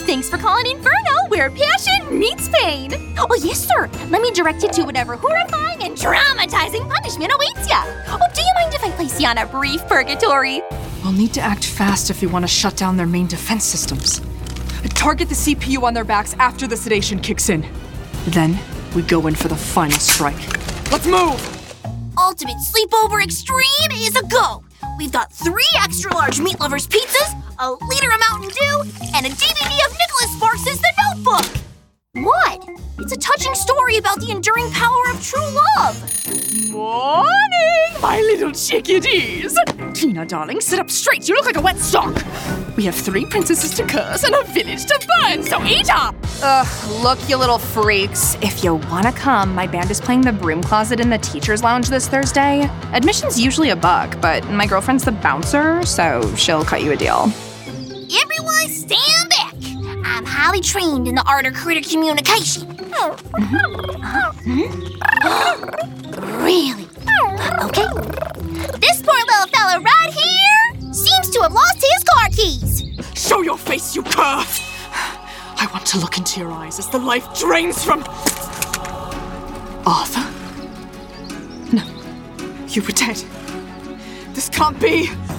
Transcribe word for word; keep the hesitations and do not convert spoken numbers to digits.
Thanks for calling Inferno, where passion meets pain. Oh, yes, sir. Let me direct you to whatever horrifying and traumatizing punishment awaits ya. Oh, do you mind if I place you on a brief purgatory? We'll need to act fast if we want to shut down their main defense systems. Target the C P U on their backs after the sedation kicks in. Then, we go in for the final strike. Let's move! Ultimate Sleepover Extreme is a go! We've got three extra-large Meat Lovers pizzas, a liter of Mountain Dew, and a D V D of Nicholas Sparks' The Notebook! What? It's a touching story about the enduring power of true love! Morning, my little chickadees! Tina, darling, sit up straight. You look like a wet sock. We have three princesses to curse and a village to burn, so eat up! Ugh, look, you little freaks. If you wanna come, my band is playing the Broom Closet in the Teacher's Lounge this Thursday. Admission's usually a buck, but my girlfriend's the bouncer, so she'll cut you a deal. Everyone stand back! I'm highly trained in the art of critter communication. Really? Okay. This poor little fella right here seems to have lost his car keys. Show your face, you cur! I want to look into your eyes as the life drains from... Arthur? No. You were dead. This can't be.